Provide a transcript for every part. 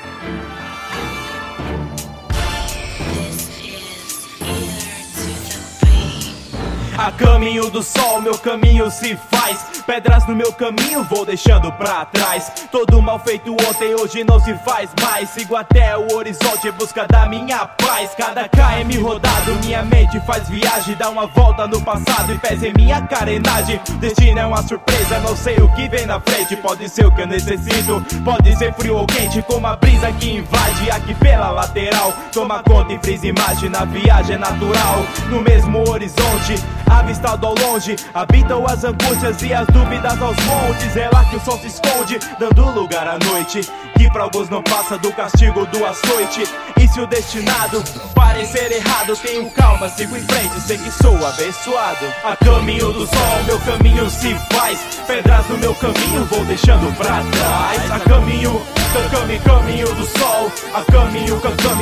A caminho do sol, meu caminho se faz. Pedras no meu caminho, vou deixando pra trás. Todo mal feito ontem, hoje não se faz mais. Sigo até o horizonte em busca da minha paz. Cada KM rodado, minha mente faz viagem. Dá uma volta no passado e pesa em minha carenagem. Destino é uma surpresa, não sei o que vem na frente. Pode ser o que eu necessito, pode ser frio ou quente, como a brisa que invade aqui pela lateral. Toma conta e frisa imagem, na viagem é natural. No mesmo horizonte, avistado ao longe, habitam as angústias e as dúvidas aos montes. É lá que o sol se esconde, dando lugar à noite, que pra alguns não passa do castigo do açoite. E se o destinado parecer errado, tenho calma, sigo em frente, sei que sou abençoado. A caminho do sol, meu caminho se faz. Pedras no meu caminho, vou deixando pra trás. A caminho do sol. A caminho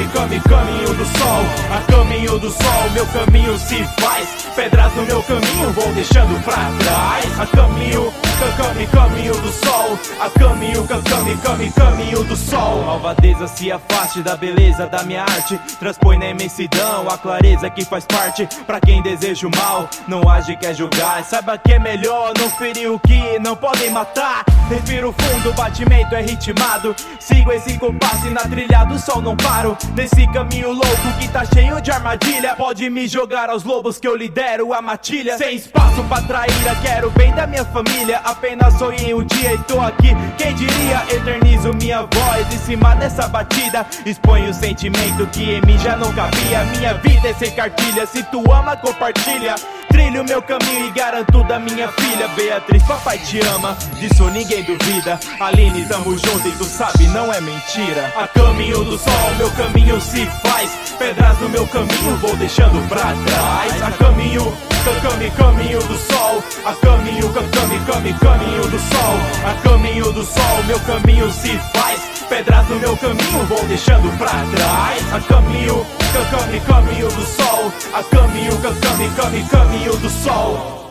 do sol. A caminho do sol, meu caminho se faz. Pedras no meu caminho, vou deixando pra trás. A caminho do sol. A caminho do sol. Malvadeza se afaste da beleza da minha arte. Transpõe na imensidão a clareza que faz parte. Pra quem deseja o mal, não age, quer julgar. Saiba que é melhor não ferir o que não podem matar. Respiro fundo, o batimento é ritmado. Sigo esse compasso e na trilha do sol não paro. Nesse caminho louco que tá cheio de armadilha. Pode me jogar aos lobos que eu lidero a matilha. Sem espaço pra traíra, quero bem da minha família. Apenas sonhei um dia e tô aqui, quem diria? Eternizo minha voz em cima dessa batida. Exponho o sentimento que em mim já não cabia. Minha vida é sem cartilha, se tu ama compartilha. Trilho meu caminho e garanto da minha filha. Beatriz, papai te ama, disso ninguém duvida. Aline, tamo junto e tu sabe, não é mentira. A caminho do sol, meu caminho se faz. Pedras no meu caminho, vou deixando pra trás. A caminho do sol. A caminho do sol. A caminho do sol, meu caminho se faz. Pedras no meu caminho, vou deixando pra trás. A caminho do sol. A caminho do sol.